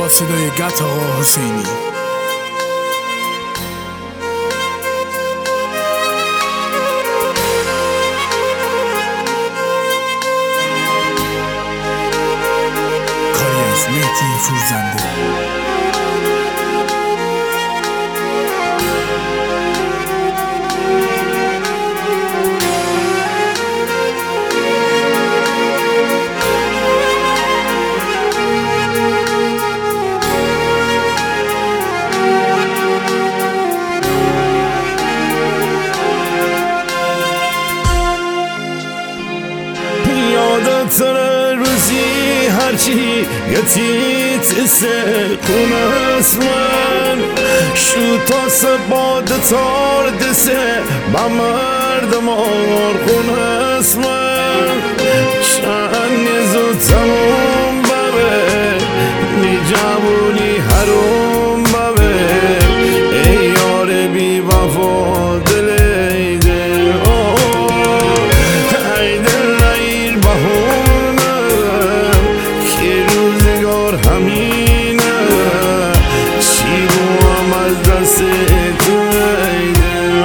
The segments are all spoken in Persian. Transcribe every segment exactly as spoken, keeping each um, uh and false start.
با صدای گت آقا حسینی. کاری از مهدی فروزنده. یادت روزی هرچی یتی تسه کنست من شو تا سباد تار دسه با مردم آر کنست من چند زود تمام ببه می جوونی حروم ببه ای یار بی وفا دل ای دل ای دل نیر بهونه که روزگار همینه چی روم از دست تو ای دل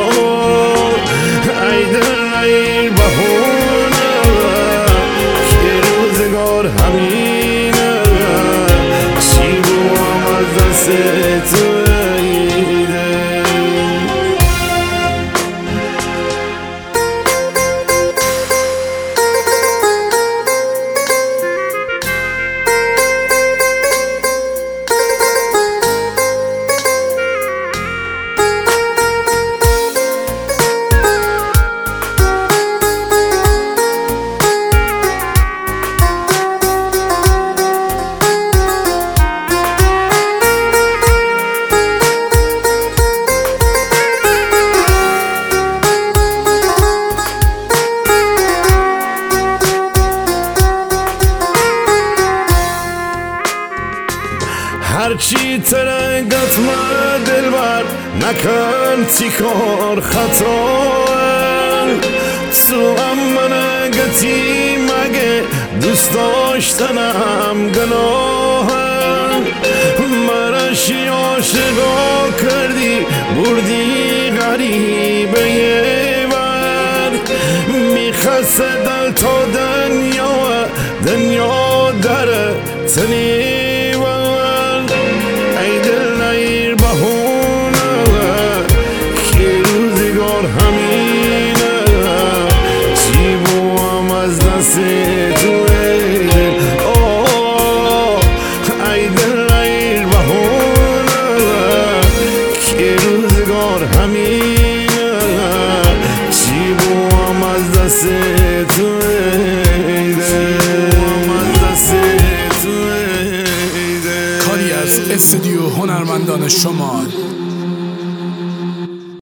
ای دل نیر بهونه که روزگار همینه چی روم از دست تو ای دل. هرچی ترنگت ما دلبر نکن تیکار خطا تو هم منگتی مگه دوست داشتنم گناه مرشی عاشقا کردی بردی غریبه بر میخسته دل تا دنیا دنیا در تنی ای دل نیر بهونه که روزگار همینه چی بوام از دست تو ای دل ای دل نیر بهونه که روزگار همینه چی بوام از دست تو ای دل از دست تو ای دل. کاری از استودیو هنرمندان شمال.